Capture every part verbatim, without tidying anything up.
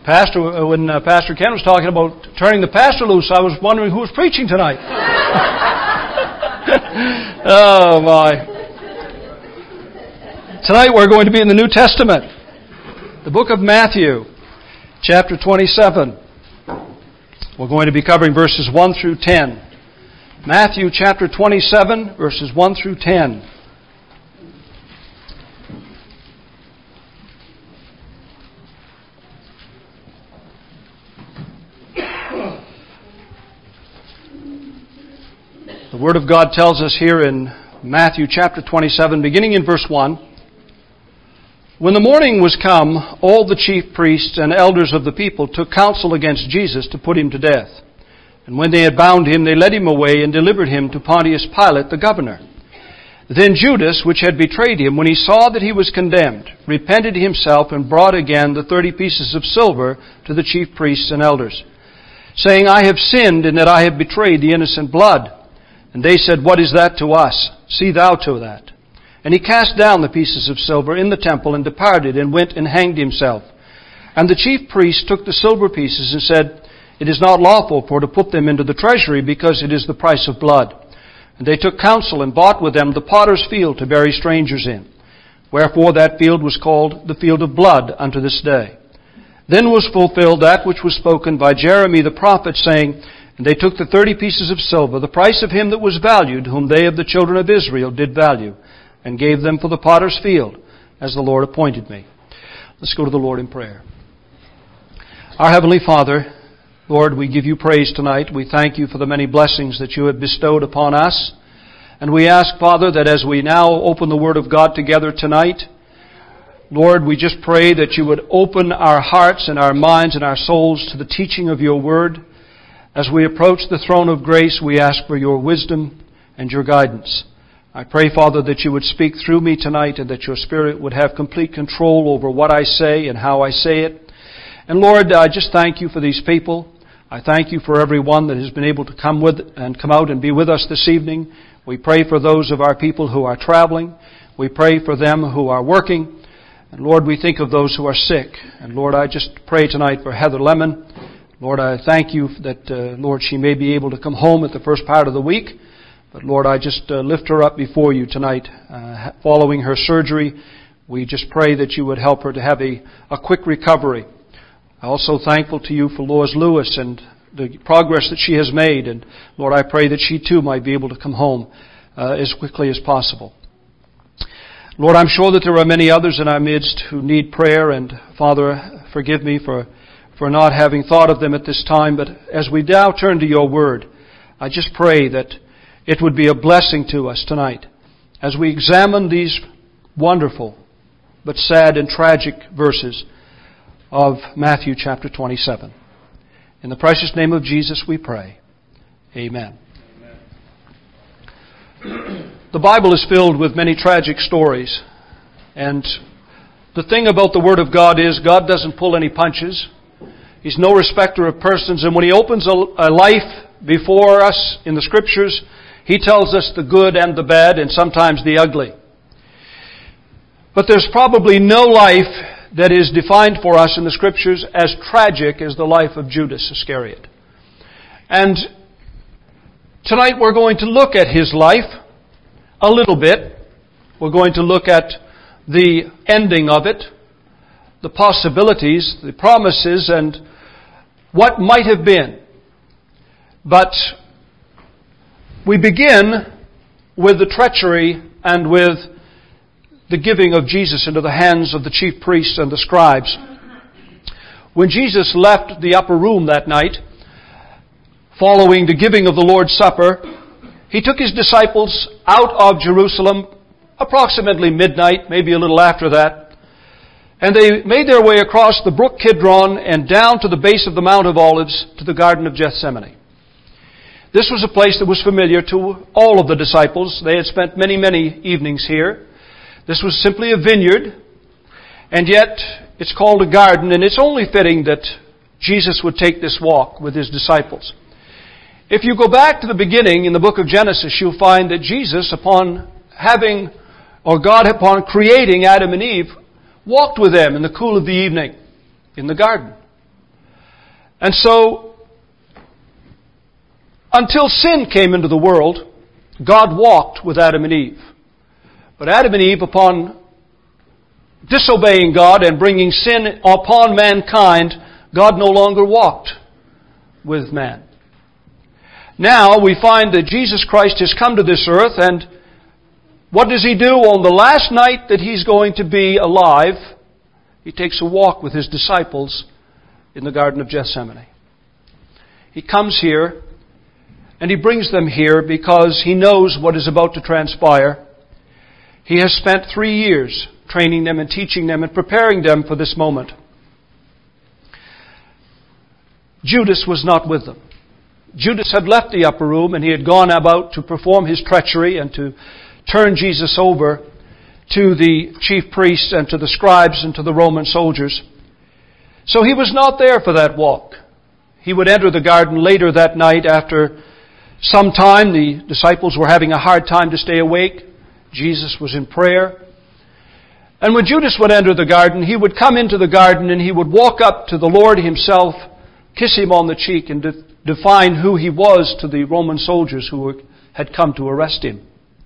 Pastor, when uh, Pastor Ken was talking about turning the pastor loose, I was wondering who was preaching tonight. Oh my. Tonight we're going to be in the New Testament. The book of Matthew, chapter twenty-seven. We're going to be covering verses one through ten. Matthew chapter twenty-seven, verses one through ten. The Word of God tells us here in Matthew chapter twenty-seven, beginning in verse one, "When the morning was come, all the chief priests and elders of the people took counsel against Jesus to put him to death. And when they had bound him, they led him away and delivered him to Pontius Pilate, the governor. Then Judas, which had betrayed him, when he saw that he was condemned, repented himself and brought again the thirty pieces of silver to the chief priests and elders, saying, I have sinned in that I have betrayed the innocent blood. And they said, What is that to us? See thou to that. And he cast down the pieces of silver in the temple and departed and went and hanged himself. And the chief priests took the silver pieces and said, It is not lawful for to put them into the treasury, because it is the price of blood. And they took counsel and bought with them the potter's field to bury strangers in. Wherefore that field was called the field of blood unto this day. Then was fulfilled that which was spoken by Jeremy the prophet, saying, And they took the thirty pieces of silver, the price of him that was valued, whom they of the children of Israel did value, and gave them for the potter's field, as the Lord appointed me." Let's go to the Lord in prayer. Our Heavenly Father, Lord, we give you praise tonight. We thank you for the many blessings that you have bestowed upon us. And we ask, Father, that as we now open the Word of God together tonight, Lord, we just pray that you would open our hearts and our minds and our souls to the teaching of your Word. As we approach the throne of grace, we ask for your wisdom and your guidance. I pray, Father, that you would speak through me tonight and that your Spirit would have complete control over what I say and how I say it. And Lord, I just thank you for these people. I thank you for everyone that has been able to come with and come out and be with us this evening. We pray for those of our people who are traveling. We pray for them who are working. And Lord, we think of those who are sick. And Lord, I just pray tonight for Heather Lemon. Lord, I thank you that, uh, Lord, she may be able to come home at the first part of the week. But Lord, I just uh, lift her up before you tonight. Uh, following her surgery, we just pray that you would help her to have a, a quick recovery. I'm also thankful to you for Lois Lewis and the progress that she has made. And Lord, I pray that she too might be able to come home uh, as quickly as possible. Lord, I'm sure that there are many others in our midst who need prayer. And Father, forgive me for for not having thought of them at this time. But as we now turn to your word, I just pray that it would be a blessing to us tonight as we examine these wonderful but sad and tragic verses of Matthew chapter twenty-seven. In the precious name of Jesus we pray. Amen. Amen. The Bible is filled with many tragic stories. And the thing about the Word of God is God doesn't pull any punches. He's no respecter of persons. And when He opens a, a life before us in the Scriptures, He tells us the good and the bad and sometimes the ugly. But there's probably no life that is defined for us in the Scriptures as tragic as the life of Judas Iscariot. And tonight we're going to look at his life a little bit. We're going to look at the ending of it, the possibilities, the promises, and what might have been. But we begin with the treachery and with the giving of Jesus into the hands of the chief priests and the scribes. When Jesus left the upper room that night, following the giving of the Lord's Supper, He took His disciples out of Jerusalem approximately midnight, maybe a little after that, and they made their way across the brook Kidron and down to the base of the Mount of Olives to the Garden of Gethsemane. This was a place that was familiar to all of the disciples. They had spent many, many evenings here. This was simply a vineyard, and yet it's called a garden, and it's only fitting that Jesus would take this walk with His disciples. If you go back to the beginning in the book of Genesis, you'll find that Jesus, upon having, or God upon creating Adam and Eve, walked with them in the cool of the evening in the garden. And so, until sin came into the world, God walked with Adam and Eve. But Adam and Eve, upon disobeying God and bringing sin upon mankind, God no longer walked with man. Now we find that Jesus Christ has come to this earth, and what does He do on the last night that He's going to be alive? He takes a walk with His disciples in the Garden of Gethsemane. He comes here, and He brings them here because He knows what is about to transpire. He has spent three years training them and teaching them and preparing them for this moment. Judas was not with them. Judas had left the upper room and he had gone about to perform his treachery and to turn Jesus over to the chief priests and to the scribes and to the Roman soldiers. So he was not there for that walk. He would enter the garden later that night after some time. The disciples were having a hard time to stay awake. Jesus was in prayer. And when Judas would enter the garden, he would come into the garden and he would walk up to the Lord Himself, kiss Him on the cheek, and de- define who He was to the Roman soldiers who were, had come to arrest Him.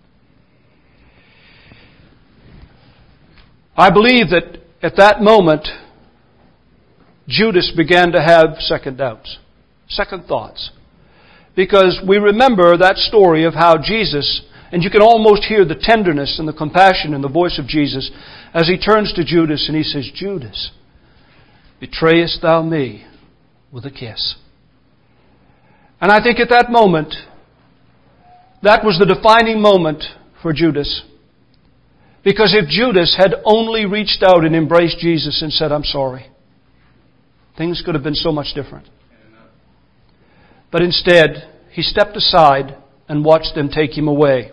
I believe that at that moment, Judas began to have second doubts, second thoughts. Because we remember that story of how Jesus, and you can almost hear the tenderness and the compassion in the voice of Jesus as He turns to Judas and He says, "Judas, betrayest thou me with a kiss?" And I think at that moment, that was the defining moment for Judas. Because if Judas had only reached out and embraced Jesus and said, "I'm sorry," things could have been so much different. But instead, he stepped aside and watched them take Him away.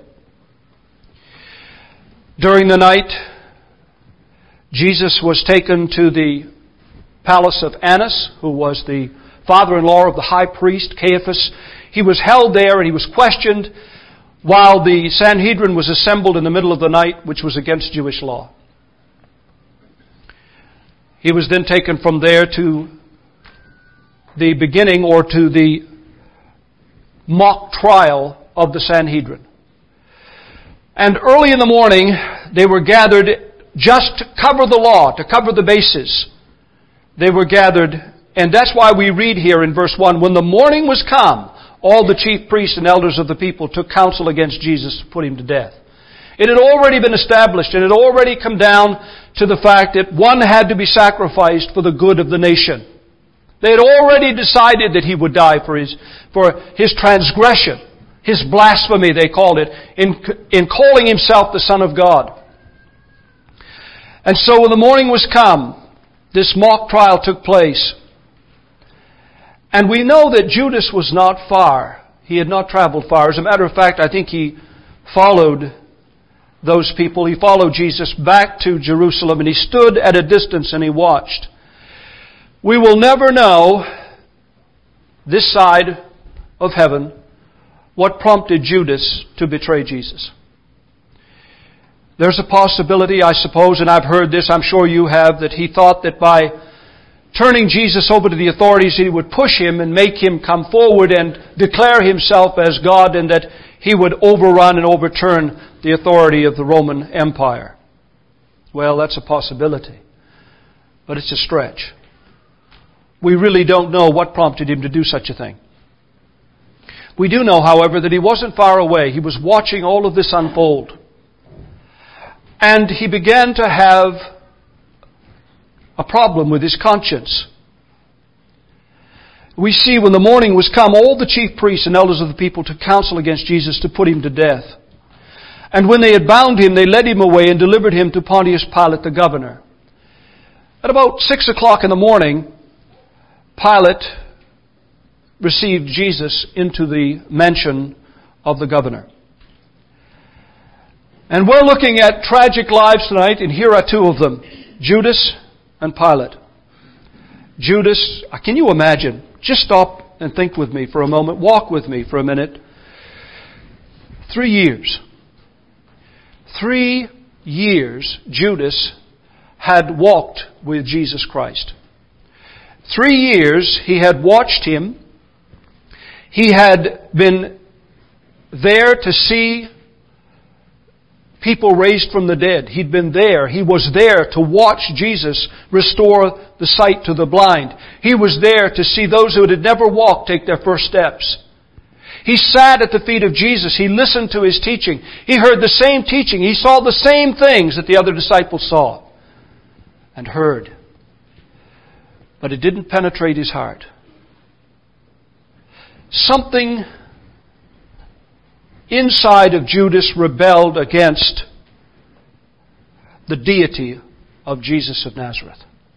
During the night, Jesus was taken to the palace of Annas, who was the father-in-law of the high priest, Caiaphas. He was held there and he was questioned while the Sanhedrin was assembled in the middle of the night, which was against Jewish law. He was then taken from there to the beginning or to the mock trial of the Sanhedrin. And early in the morning, they were gathered just to cover the law, to cover the bases. They were gathered, and that's why we read here in verse one, "When the morning was come, all the chief priests and elders of the people took counsel against Jesus to put Him to death." It had already been established, and it had already come down to the fact that one had to be sacrificed for the good of the nation. They had already decided that He would die for his, for his transgression, his blasphemy, they called it, in, in calling Himself the Son of God. And so when the morning was come, this mock trial took place. And we know that Judas was not far. He had not traveled far. As a matter of fact, I think he followed those people. He followed Jesus back to Jerusalem, and he stood at a distance and he watched. We will never know this side of heaven what prompted Judas to betray Jesus. There's a possibility, I suppose, and I've heard this, I'm sure you have, that he thought that by turning Jesus over to the authorities, He would push Him and make Him come forward and declare Himself as God, and that He would overrun and overturn the authority of the Roman Empire. Well, that's a possibility, but it's a stretch. We really don't know what prompted Him to do such a thing. We do know, however, that He wasn't far away. He was watching all of this unfold. And he began to have a problem with his conscience. We see when the morning was come, all the chief priests and elders of the people took counsel against Jesus to put Him to death. And when they had bound Him, they led Him away and delivered Him to Pontius Pilate the governor. At about six o'clock in the morning, Pilate received Jesus into the mansion of the governor. And we're looking at tragic lives tonight, and here are two of them, Judas and Pilate. Judas, can you imagine? Just stop and think with me for a moment. Walk with me for a minute. Three years. Three years Judas had walked with Jesus Christ. Three years he had watched him. He had been there to see people raised from the dead. He'd been there. He was there to watch Jesus restore the sight to the blind. He was there to see those who had never walked take their first steps. He sat at the feet of Jesus. He listened to His teaching. He heard the same teaching. He saw the same things that the other disciples saw and heard. But it didn't penetrate his heart. Something inside of Judas rebelled against the deity of Jesus of Nazareth.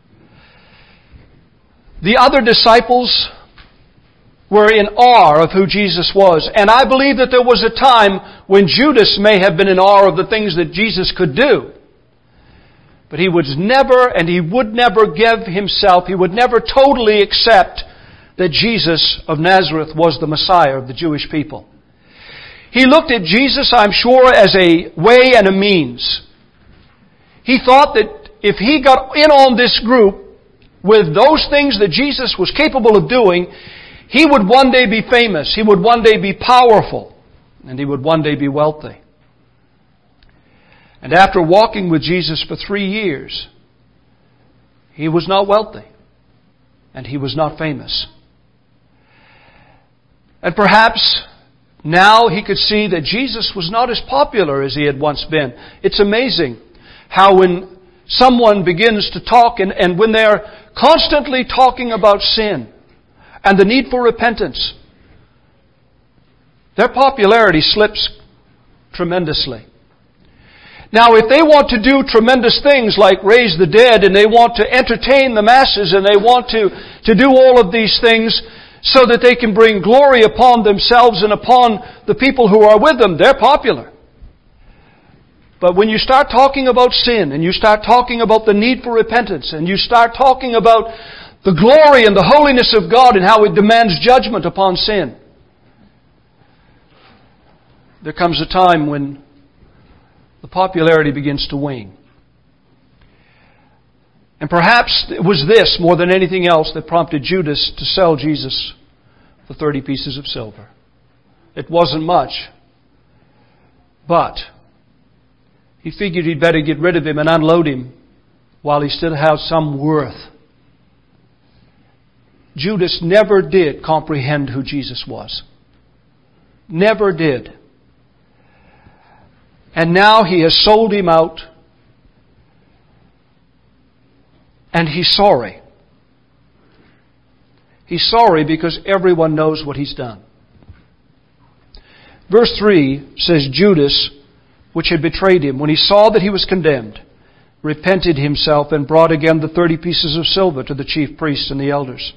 The other disciples were in awe of who Jesus was. And I believe that there was a time when Judas may have been in awe of the things that Jesus could do. But he was never, and he would never give himself, he would never totally accept that Jesus of Nazareth was the Messiah of the Jewish people. He looked at Jesus, I'm sure, as a way and a means. He thought that if he got in on this group with those things that Jesus was capable of doing, he would one day be famous, he would one day be powerful, and he would one day be wealthy. And after walking with Jesus for three years, he was not wealthy, and he was not famous. And perhaps now he could see that Jesus was not as popular as he had once been. It's amazing how when someone begins to talk, and, and when they're constantly talking about sin and the need for repentance, their popularity slips tremendously. Now, if they want to do tremendous things like raise the dead, and they want to entertain the masses, and they want to, to do all of these things so that they can bring glory upon themselves and upon the people who are with them, they're popular. But when you start talking about sin, and you start talking about the need for repentance, and you start talking about the glory and the holiness of God and how it demands judgment upon sin, there comes a time when the popularity begins to wane. And perhaps it was this, more than anything else, that prompted Judas to sell Jesus for thirty pieces of silver. It wasn't much, but he figured he'd better get rid of him and unload him while he still has some worth. Judas never did comprehend who Jesus was. Never did. And now he has sold him out. And he's sorry. He's sorry because everyone knows what he's done. Verse three says, Judas, which had betrayed him, when he saw that he was condemned, repented himself and brought again the thirty pieces of silver to the chief priests and the elders.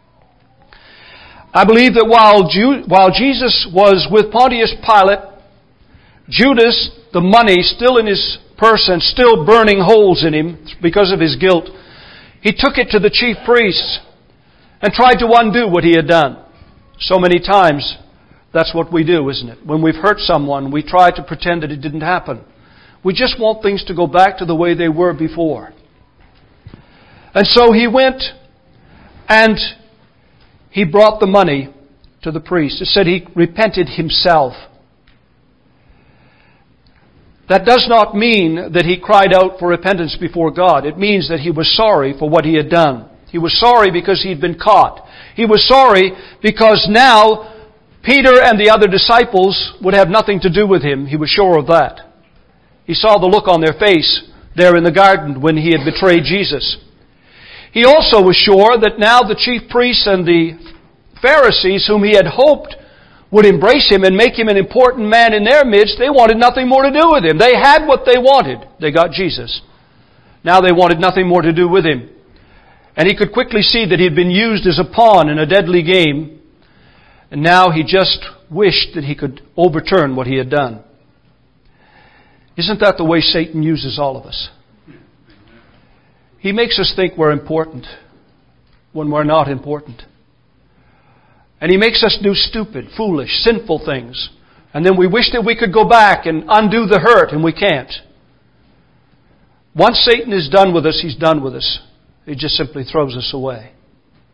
I believe that while, Ju- while Jesus was with Pontius Pilate, Judas, the money still in his purse and still burning holes in him because of his guilt, he took it to the chief priests and tried to undo what he had done. So many times, that's what we do, isn't it? When we've hurt someone, we try to pretend that it didn't happen. We just want things to go back to the way they were before. And so he went and he brought the money to the priest. It said he repented himself. That does not mean that he cried out for repentance before God. It means that he was sorry for what he had done. He was sorry because he'd been caught. He was sorry because now Peter and the other disciples would have nothing to do with him. He was sure of that. He saw the look on their face there in the garden when he had betrayed Jesus. He also was sure that now the chief priests and the Pharisees, whom he had hoped would embrace him and make him an important man in their midst, they wanted nothing more to do with him. They had what they wanted. They got Jesus. Now they wanted nothing more to do with him. And he could quickly see that he had been used as a pawn in a deadly game. And now he just wished that he could overturn what he had done. Isn't that the way Satan uses all of us? He makes us think we're important when we're not important. And he makes us do stupid, foolish, sinful things. And then we wish that we could go back and undo the hurt, and we can't. Once Satan is done with us, he's done with us. He just simply throws us away.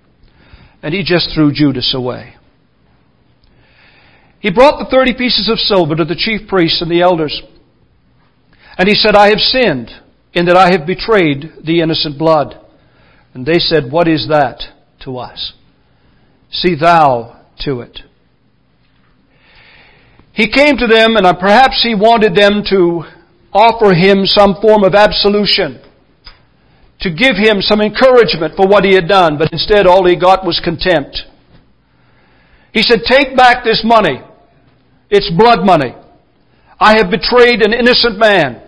and he just threw Judas away. He brought the thirty pieces of silver to the chief priests and the elders. And he said, I have sinned in that I have betrayed the innocent blood. And they said, what is that to us? See thou to it. He came to them, and perhaps he wanted them to offer him some form of absolution, to give him some encouragement for what he had done, but instead all he got was contempt. He said, take back this money. It's blood money. I have betrayed an innocent man.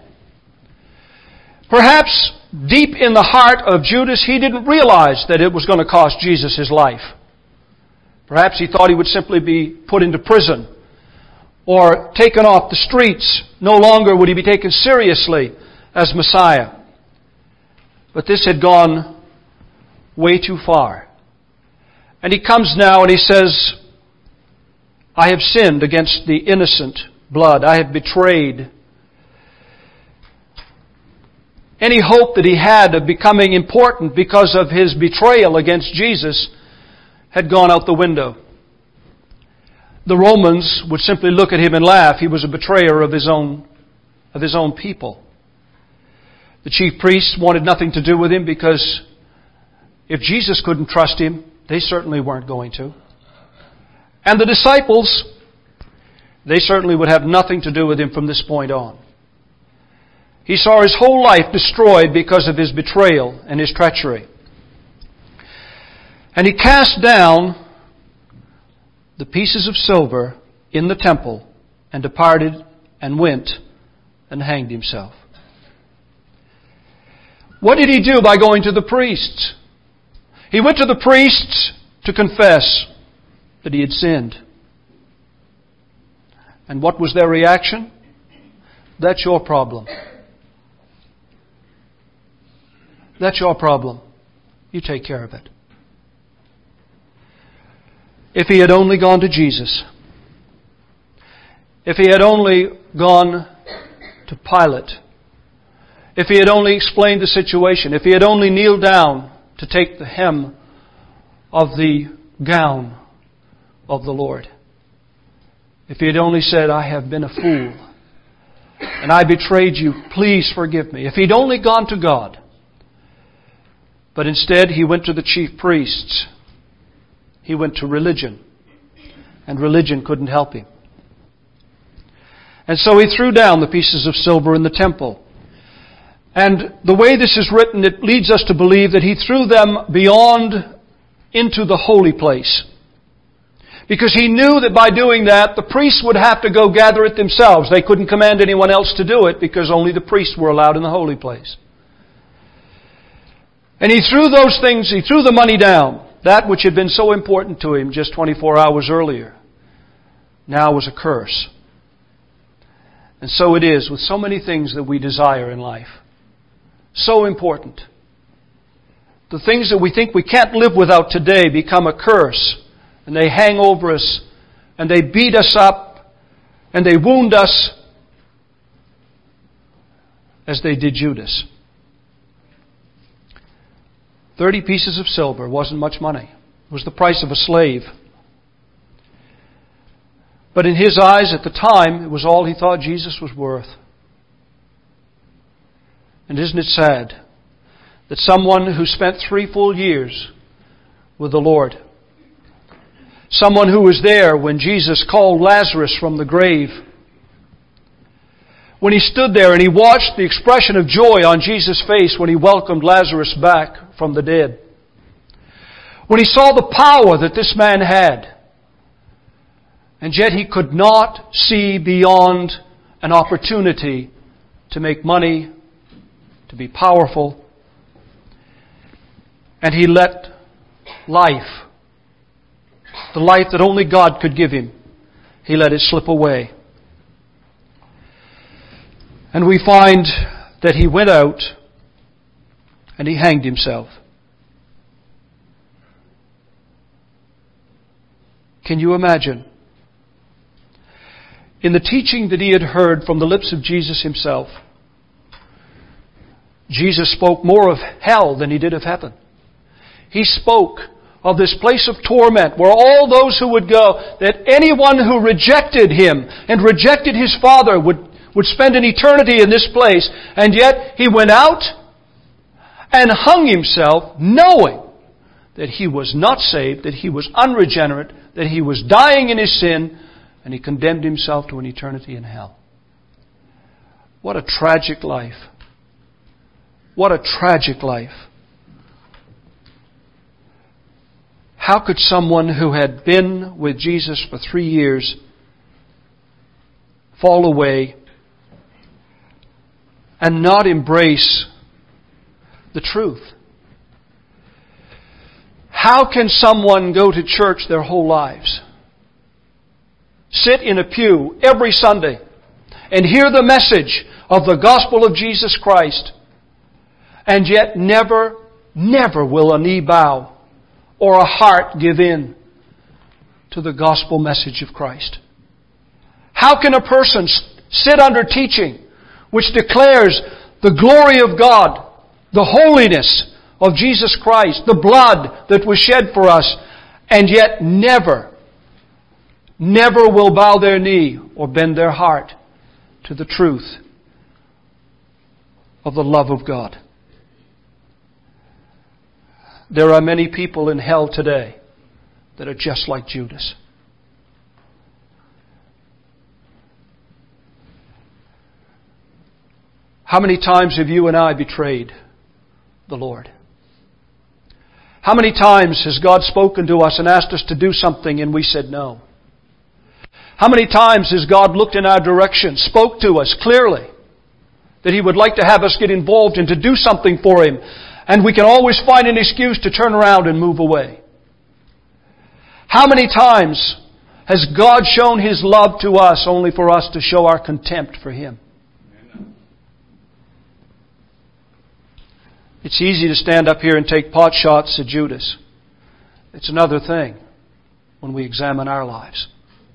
Perhaps deep in the heart of Judas, he didn't realize that it was going to cost Jesus his life. Perhaps he thought he would simply be put into prison or taken off the streets. No longer would he be taken seriously as Messiah. But this had gone way too far. And he comes now and he says, I have sinned against the innocent blood. I have betrayed. Any hope that he had of becoming important because of his betrayal against Jesus had gone out the window. The Romans would simply look at him and laugh. He was a betrayer of his own, of his own people. The chief priests wanted nothing to do with him because if Jesus couldn't trust him, they certainly weren't going to. And the disciples, they certainly would have nothing to do with him from this point on. He saw his whole life destroyed because of his betrayal and his treachery. And he cast down the pieces of silver in the temple and departed and went and hanged himself. What did he do by going to the priests? He went to the priests to confess that he had sinned. And what was their reaction? That's your problem. That's your problem. You take care of it. If he had only gone to Jesus, if he had only gone to Pilate, if he had only explained the situation, if he had only kneeled down to take the hem of the gown of the Lord, if he had only said, I have been a fool and I betrayed you, please forgive me. If he'd only gone to God, but instead he went to the chief priests. He went to religion. And religion couldn't help him. And so he threw down the pieces of silver in the temple. And the way this is written, it leads us to believe that he threw them beyond into the holy place. Because he knew that by doing that, the priests would have to go gather it themselves. They couldn't command anyone else to do it because only the priests were allowed in the holy place. And he threw those things, he threw the money down. That which had been so important to him just twenty-four hours earlier now was a curse. And so it is with so many things that we desire in life. So important. The things that we think we can't live without today become a curse. And they hang over us. And they beat us up. And they wound us. As they did Judas. Thirty pieces of silver wasn't much money. It was the price of a slave. But in his eyes at the time, it was all he thought Jesus was worth. And isn't it sad that someone who spent three full years with the Lord, someone who was there when Jesus called Lazarus from the grave, when he stood there and he watched the expression of joy on Jesus' face when he welcomed Lazarus back from the dead, when he saw the power that this man had, and yet he could not see beyond an opportunity to make money, to be powerful, and he let life, the life that only God could give him, he let it slip away. And we find that he went out and he hanged himself. Can you imagine? In the teaching that he had heard from the lips of Jesus himself, Jesus spoke more of hell than he did of heaven. He spoke of this place of torment where all those who would go, that anyone who rejected Him and rejected His Father would, would spend an eternity in this place. And yet He went out and hung Himself knowing that He was not saved, that He was unregenerate, that He was dying in His sin, and He condemned Himself to an eternity in hell. What a tragic life. What a tragic life. How could someone who had been with Jesus for three years fall away and not embrace the truth? How can someone go to church their whole lives, sit in a pew every Sunday, and hear the message of the gospel of Jesus Christ, and yet never, never will a knee bow or a heart give in to the gospel message of Christ? How can a person sit under teaching which declares the glory of God, the holiness of Jesus Christ, the blood that was shed for us, and yet never, never will bow their knee or bend their heart to the truth of the love of God? There are many people in hell today that are just like Judas. How many times have you and I betrayed the Lord? How many times has God spoken to us and asked us to do something and we said no? How many times has God looked in our direction, spoke to us clearly that He would like to have us get involved and to do something for Him, and we can always find an excuse to turn around and move away? How many times has God shown His love to us only for us to show our contempt for Him? It's easy to stand up here and take pot shots at Judas. It's another thing when we examine our lives.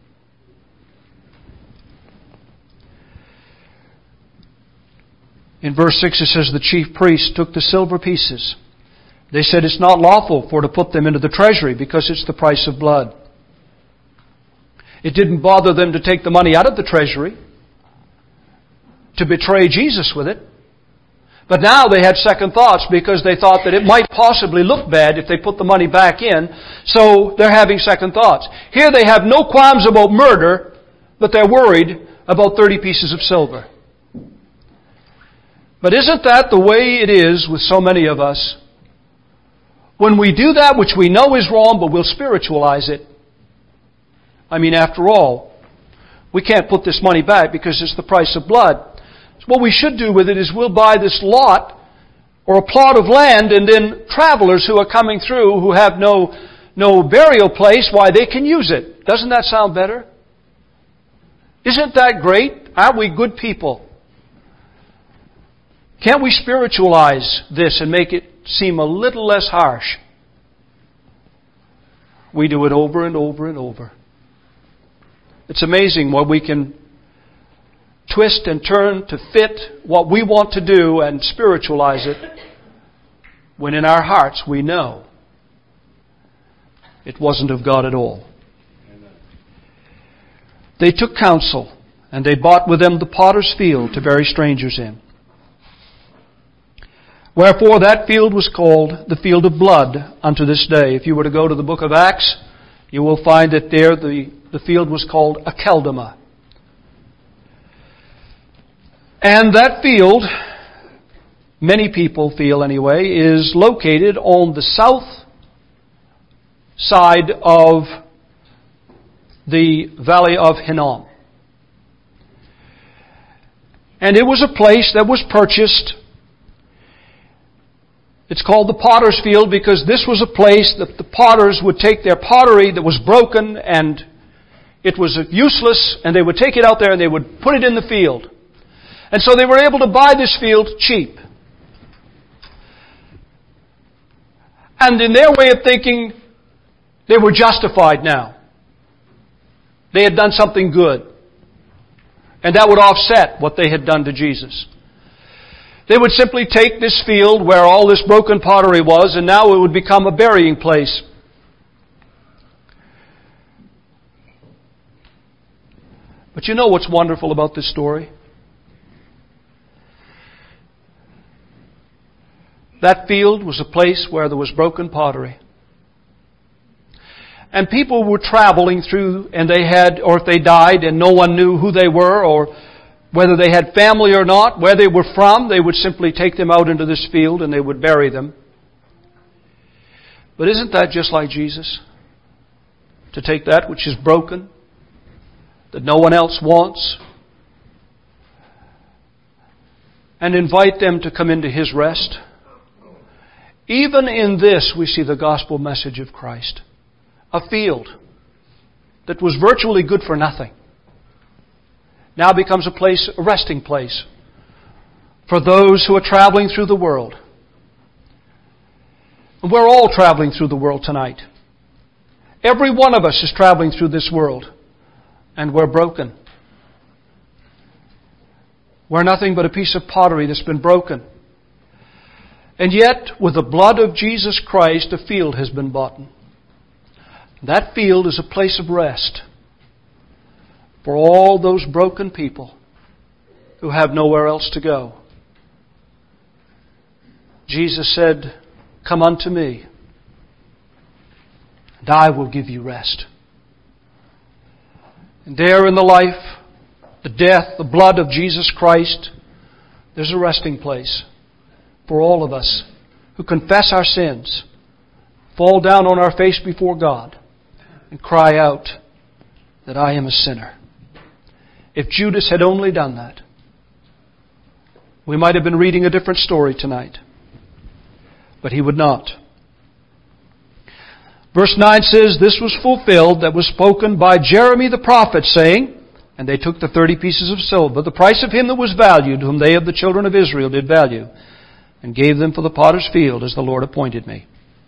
In verse six it says, the chief priests took the silver pieces. They said it's not lawful for to put them into the treasury because it's the price of blood. It didn't bother them to take the money out of the treasury to betray Jesus with it. But now they had second thoughts because they thought that it might possibly look bad if they put the money back in. So they're having second thoughts. Here they have no qualms about murder, but they're worried about thirty pieces of silver. But isn't that the way it is with so many of us? When we do that which we know is wrong, but we'll spiritualize it. I mean, after all, we can't put this money back because it's the price of blood. So what we should do with it is we'll buy this lot or a plot of land, and then travelers who are coming through who have no, no burial place, why, they can use it. Doesn't that sound better? Isn't that great? Aren't we good people? Can't we spiritualize this and make it seem a little less harsh? We do it over and over and over. It's amazing what we can twist and turn to fit what we want to do and spiritualize it, when in our hearts we know it wasn't of God at all. They took counsel, and they bought with them the potter's field to bury strangers in. Wherefore that field was called the field of blood unto this day. If you were to go to the book of Acts, you will find that there the, the field was called Akeldama. And that field, many people feel anyway, is located on the south side of the valley of Hinnom. And it was a place that was purchased. It's called the potter's field because this was a place that the potters would take their pottery that was broken and it was useless, and they would take it out there and they would put it in the field. And so they were able to buy this field cheap. And in their way of thinking, they were justified now. They had done something good. And that would offset what they had done to Jesus. They would simply take this field where all this broken pottery was, and now it would become a burying place But you know what's wonderful about this story? That field was a place where there was broken pottery. And people were traveling through, and they had, or if they died and no one knew who they were, or whether they had family or not, where they were from, they would simply take them out into this field and they would bury them. But isn't that just like Jesus? To take that which is broken, that no one else wants, and invite them to come into His rest. Even in this, we see the gospel message of Christ. A field that was virtually good for nothing now becomes a place, a resting place for those who are traveling through the world. And we're all traveling through the world tonight. Every one of us is traveling through this world, and we're broken. We're nothing but a piece of pottery that's been broken. And yet, with the blood of Jesus Christ, a field has been bought. That field is a place of rest for all those broken people who have nowhere else to go. Jesus said, "Come unto me, and I will give you rest." And there in the life, the death, the blood of Jesus Christ, there's a resting place for all of us who confess our sins, fall down on our face before God, and cry out that I am a sinner. If Judas had only done that, we might have been reading a different story tonight. But he would not. Verse nine says, "This was fulfilled that was spoken by Jeremy the prophet, saying, And they took the thirty pieces of silver, the price of him that was valued, whom they of the children of Israel did value, and gave them for the potter's field, as the Lord appointed me."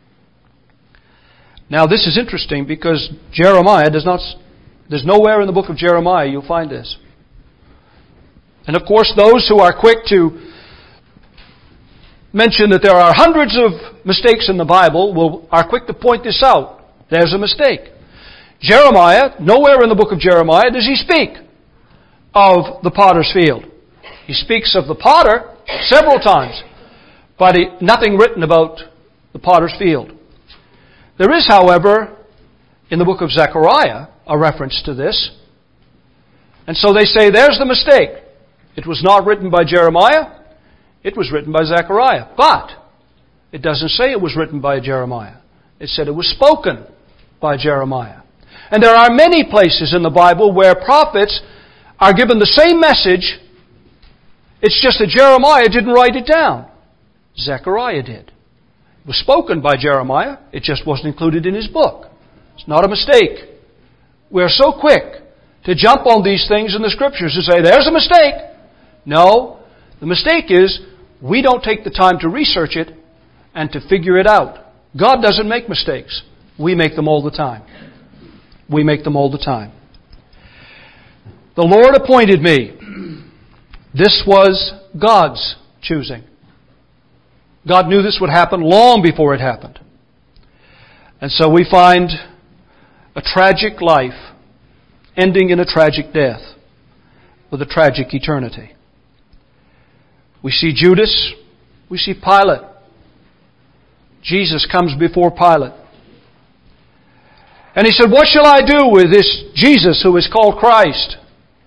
Now this is interesting because Jeremiah does not, there's nowhere in the book of Jeremiah you'll find this. And of course those who are quick to mention that there are hundreds of mistakes in the Bible will, are quick to point this out. There's a mistake. Jeremiah, nowhere in the book of Jeremiah does he speak of the potter's field. He speaks of the potter several times, but he, nothing written about the potter's field. There is, however, in the book of Zechariah, a reference to this. And so they say, there's the mistake. It was not written by Jeremiah. It was written by Zechariah. But it doesn't say it was written by Jeremiah. It said it was spoken by Jeremiah. And there are many places in the Bible where prophets are given the same message. It's just that Jeremiah didn't write it down. Zechariah did. It was spoken by Jeremiah. It just wasn't included in his book. It's not a mistake. We're so quick to jump on these things in the Scriptures and say, there's a mistake. No. The mistake is we don't take the time to research it and to figure it out. God doesn't make mistakes. We make them all the time. We make them all the time. The Lord appointed me. This was God's choosing. God knew this would happen long before it happened. And so we find a tragic life ending in a tragic death with a tragic eternity. We see Judas. We see Pilate. Jesus comes before Pilate. And he said, what shall I do with this Jesus who is called Christ?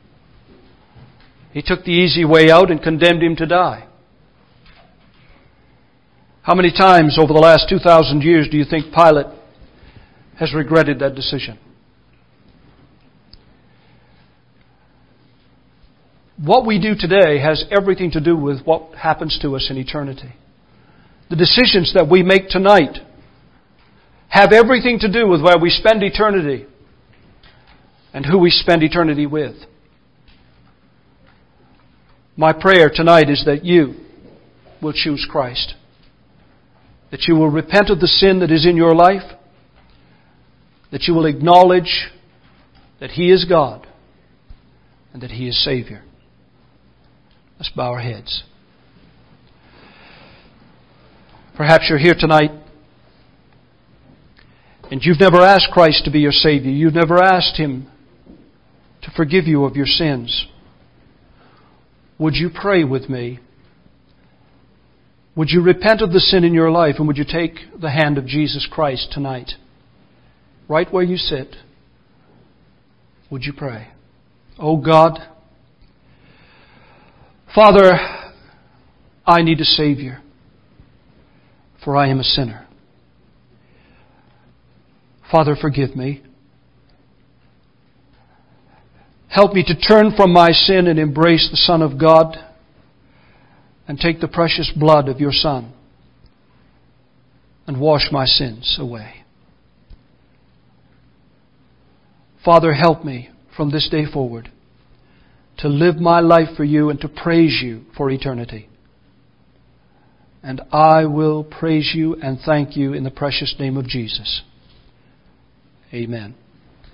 He took the easy way out and condemned him to die. How many times over the last two thousand years do you think Pilate has regretted that decision? What we do today has everything to do with what happens to us in eternity. The decisions that we make tonight have everything to do with where we spend eternity and who we spend eternity with. My prayer tonight is that you will choose Christ. That you will repent of the sin that is in your life. That you will acknowledge that He is God and that He is Savior. Let's bow our heads. Perhaps you're here tonight and you've never asked Christ to be your Savior. You've never asked Him to to forgive you of your sins. Would you pray with me? Would you repent of the sin in your life, and would you take the hand of Jesus Christ tonight? Right where you sit, would you pray? Oh God, Father, I need a Savior, for I am a sinner. Father, forgive me. Help me to turn from my sin and embrace the Son of God and take the precious blood of your Son and wash my sins away. Father, help me from this day forward to live my life for you and to praise you for eternity. And I will praise you and thank you in the precious name of Jesus. Amen.